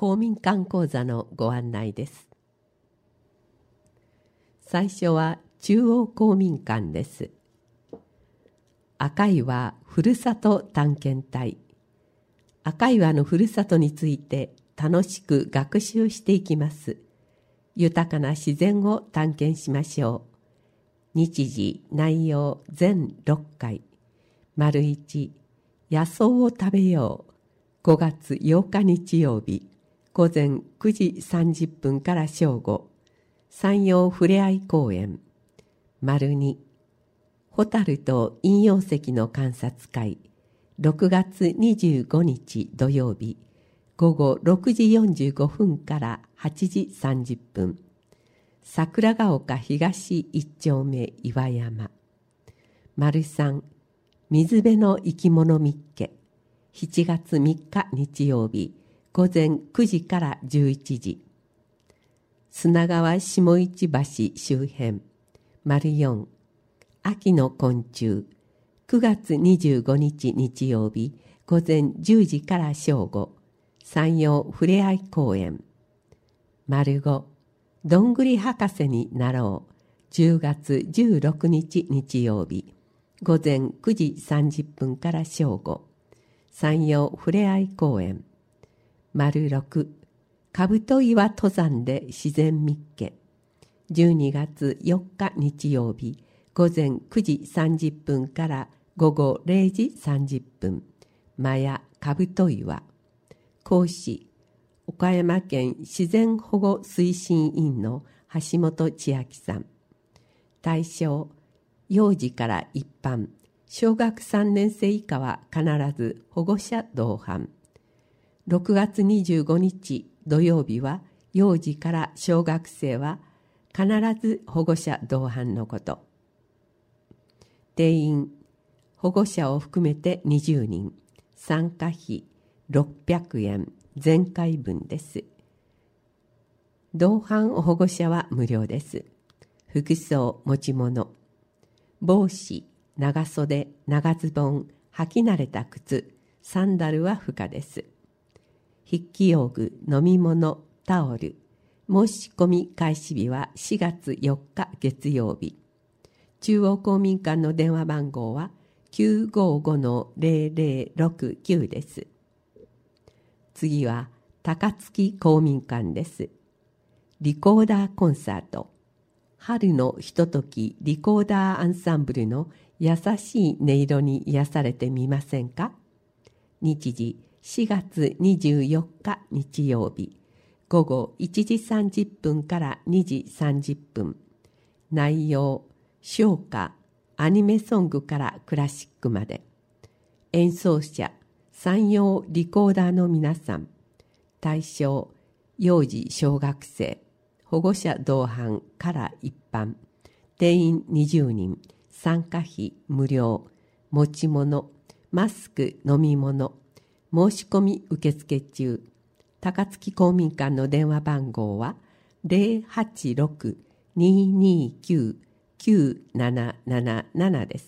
公民館講座のご案内です。最初は中央公民館です。赤岩ふるさと探検隊。赤岩のふるさとについて楽しく学習していきます。豊かな自然を探検しましょう。日時内容全6回。丸1、野草を食べよう。5月8日日曜日、午前9時30分から正午。山陽ふれあい公園。丸2、ホタルと陰陽石の観察会。6月25日土曜日、午後6時45分から8時30分。桜ヶ丘東一丁目岩山。丸3、水辺の生き物みっけ。7月3日日曜日、午前9時から11時。砂川下市橋周辺。丸4、秋の昆虫。9月25日日曜日、午前10時から正午。山陽ふれあい公園。丸5、どんぐり博士になろう。10月16日日曜日、午前9時30分から正午。山陽ふれあい公園。丸6、兜岩登山で自然密見。12月4日日曜日、午前9時30分から午後0時30分。マヤ兜岩。講師、岡山県自然保護推進委員の橋本千秋さん。対象、幼児から一般、小学3年生以下は必ず保護者同伴。6月25日土曜日は幼児から小学生は必ず保護者同伴のこと。定員、保護者を含めて20人。参加費600円。前回分です。同伴保護者は無料です。服装、持ち物。帽子、長袖、長ズボン、履き慣れた靴、サンダルは不可です。筆記用具、飲み物、タオル。申し込み開始日は4月4日月曜日。中央公民館の電話番号は 955-0069 です。次は高槻公民館です。リコーダーコンサート。春のひとときリコーダーアンサンブルの優しい音色に癒されてみませんか。日時4月24日日曜日、午後1時30分から2時30分。内容、唱歌、アニメソングからクラシックまで。演奏者、山陽リコーダーの皆さん。対象、幼児小学生。保護者同伴から一般。定員20人。参加費無料。持ち物、マスク、飲み物。申し込み受付中。高槻公民館の電話番号は 086-229-9777 です。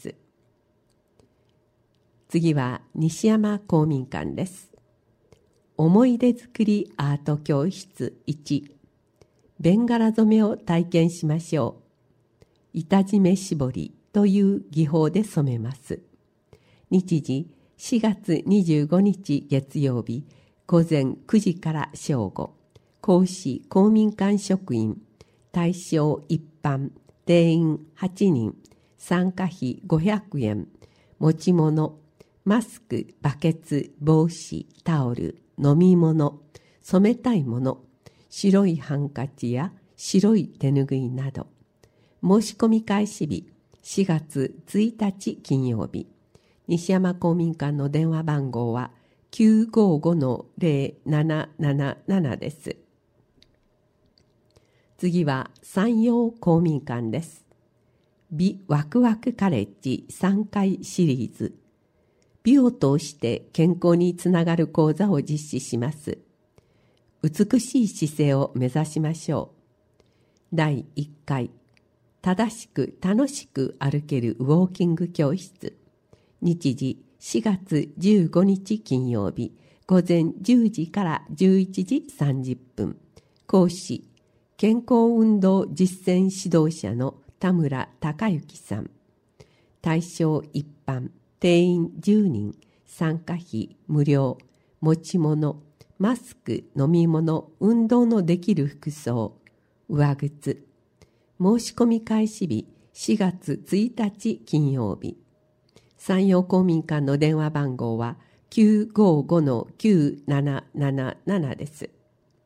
次は西山公民館です。思い出作りアート教室1。ベンガラ染めを体験しましょう。板締め絞りという技法で染めます。日時4月25日月曜日、午前9時から正午。講師公民館職員。対象一般。定員8人。参加費500円。持ち物、マスク、バケツ、帽子、タオル、飲み物、染めたいもの、白いハンカチや白い手ぬぐいなど。申し込み開始日4月1日金曜日。西山公民館の電話番号は 955-0777 です。次は山陽公民館です。美ワクワクカレッジ3回シリーズ。美を通して健康につながる講座を実施します。美しい姿勢を目指しましょう。第1回、正しく楽しく歩けるウォーキング教室。日時4月15日金曜日、 午前10時から11時30分。講師、健康運動実践指導者の田村隆之さん。対象一般、定員10人、参加費無料、持ち物、マスク、飲み物、運動のできる服装、上靴。申し込み開始日、4月1日金曜日。山陽公民館の電話番号は 955-9777 です。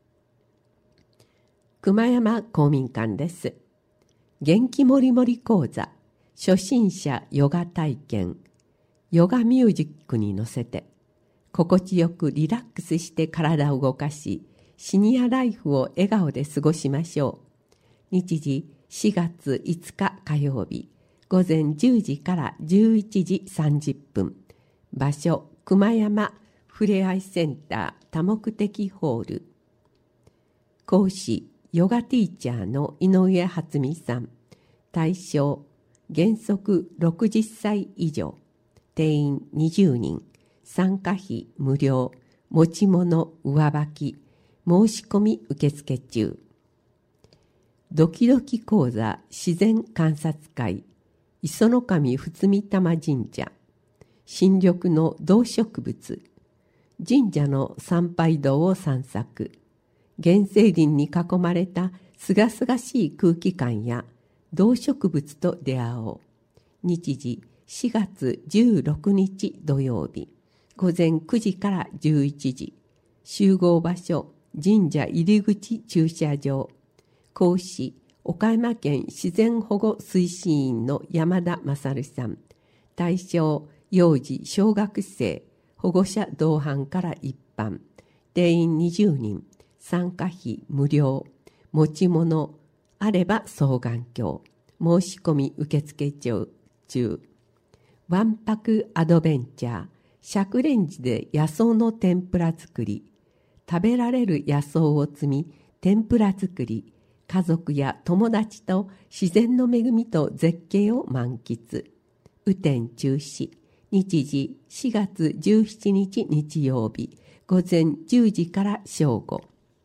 熊山公民館です。元気もりもり講座、初心者ヨガ体験、ヨガミュージックに乗せて、心地よくリラックスして体を動かし、シニアライフを笑顔で過ごしましょう。日時4月5日火曜日、午前10時から11時30分。場所、熊山ふれあいセンター多目的ホール。講師、ヨガティーチャーの井上初美さん。対象、原則60歳以上。定員20人。参加費無料。持ち物上履き。申し込み受付中。ドキドキ講座自然観察会。磯の神仏御霊神社。新緑の動植物。神社の参拝道を散策。原生林に囲まれたすがすがしい空気感や動植物と出会おう。日時4月16日土曜日、午前9時から11時。集合場所、神社入り口駐車場。講師、岡山県自然保護推進員の山田勝さん。対象、幼児小学生、保護者同伴から一般。定員20人。参加費無料。持ち物あれば双眼鏡。申し込み受付中。わんぱくアドベンチャー。灼レンジで野草の天ぷら作り。食べられる野草を摘み、天ぷら作り。家族や友達と自然の恵みと絶景を満喫。雨天中止。日時4月17日日曜日、午前10時から正午。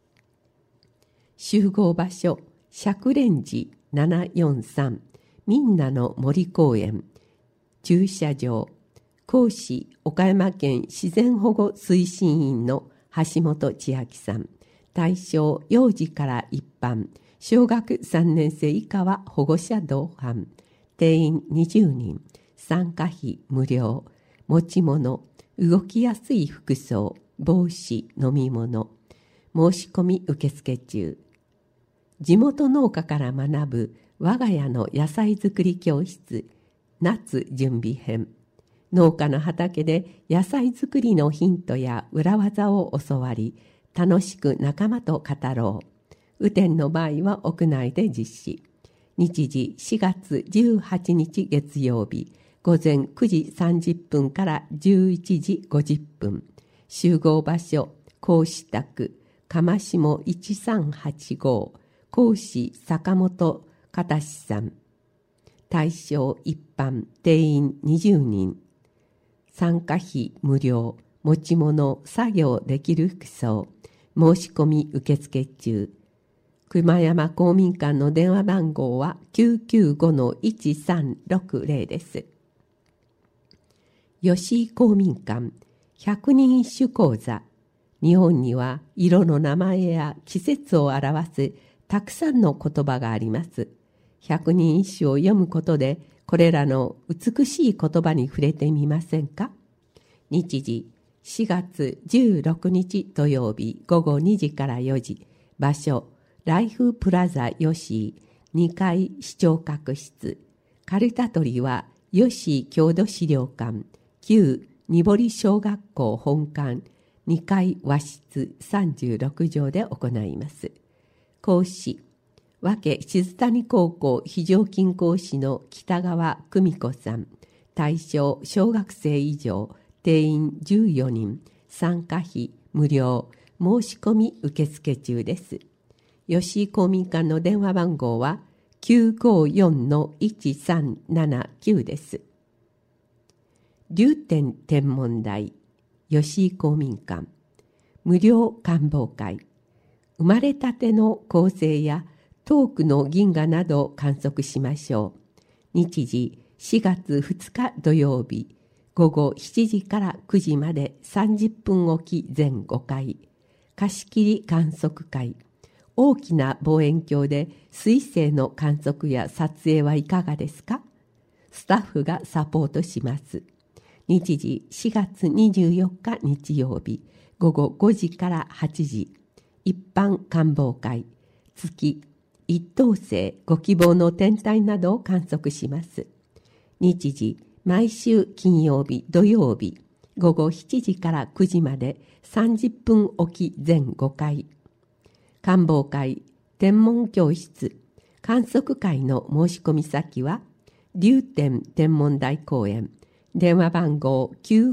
集合場所、灼レンジ743、みんなの森公園。駐車場。講師、岡山県自然保護推進員の橋本千秋さん。対象、幼児から一般。小学3年生以下は保護者同伴。定員20人。参加費無料。持ち物、動きやすい服装、帽子、飲み物。申し込み受付中。地元農家から学ぶ我が家の野菜作り教室、夏準備編。農家の畑で野菜作りのヒントや裏技を教わり、楽しく仲間と語ろう。雨天の場合は屋内で実施。日時4月18日月曜日、午前9時30分から11時50分。集合場所、講師宅、釜下1385。講師、坂本片さん。対象一般、定員20人。参加費無料。持ち物、作業できる服装。申し込み受付中。熊山公民館の電話番号は 995-1360 です。吉井公民館百人一首講座。日本には色の名前や季節を表すたくさんの言葉があります。百人一首を読むことで、これらの美しい言葉に触れてみませんか。日時4月16日土曜日午後2時から4時。場所、ライフプラザ吉井2階視聴覚室。借りた取りは吉井郷土資料館旧にぼり小学校本館2階和室36畳で行います。講師、和気静谷高校非常勤講師の北川久美子さん。対象小学生以上。定員14人。参加費無料。申し込み受付中です。吉井公民館の電話番号は 954-1379 です。流天天文台吉井公民館。 無料観望会、生まれたての恒星や遠くの銀河などを観測しましょう。日時4月2日土曜日、午後7時から9時まで30分おき全5回。貸し切り観測会。大きな望遠鏡で彗星の観測や撮影はいかがですか？スタッフがサポートします。日時4月24日日曜日、午後5時から8時。一般観望会。月、一等星、ご希望の天体などを観測します。日時、毎週金曜日、土曜日、午後7時から9時まで30分おき全5回。観望会、天文教室、観測会の申し込み先は、龍天天文台公園、電話番号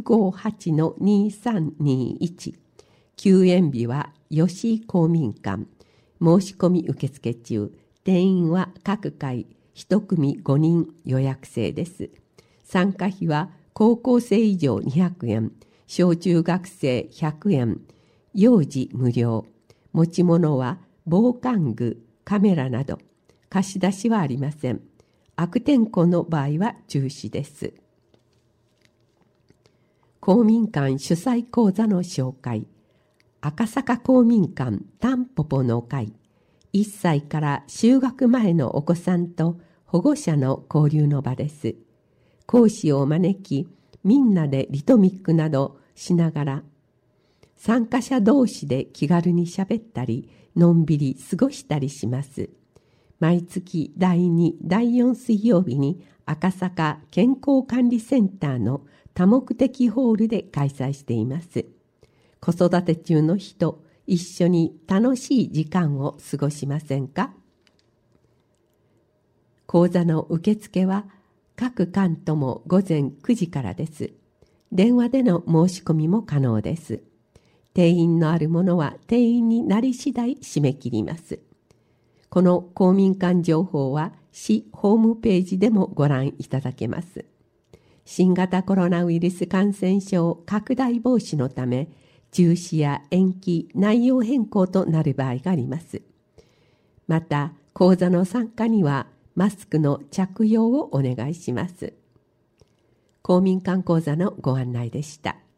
958-2321。休園日は吉井公民館。申し込み受付中。定員は各回1組5人予約制です。参加費は高校生以上200円、小中学生100円、幼児無料。持ち物は防寒具、カメラなど。貸し出しはありません。悪天候の場合は中止です。公民館主催講座の紹介。赤坂公民館タンポポの会。1歳から就学前のお子さんと保護者の交流の場です。講師を招き、みんなでリトミックなどしながら、参加者同士で気軽にしゃべったり、のんびり過ごしたりします。毎月第2、第4水曜日に赤坂健康管理センターの多目的ホールで開催しています。子育て中の人、一緒に楽しい時間を過ごしませんか？講座の受付は各館とも午前9時からです。電話での申し込みも可能です。定員のあるものは定員になり次第締め切ります。この公民館情報は市ホームページでもご覧いただけます。新型コロナウイルス感染症拡大防止のため、中止や延期、内容変更となる場合があります。また、講座の参加にはマスクの着用をお願いします。公民館講座のご案内でした。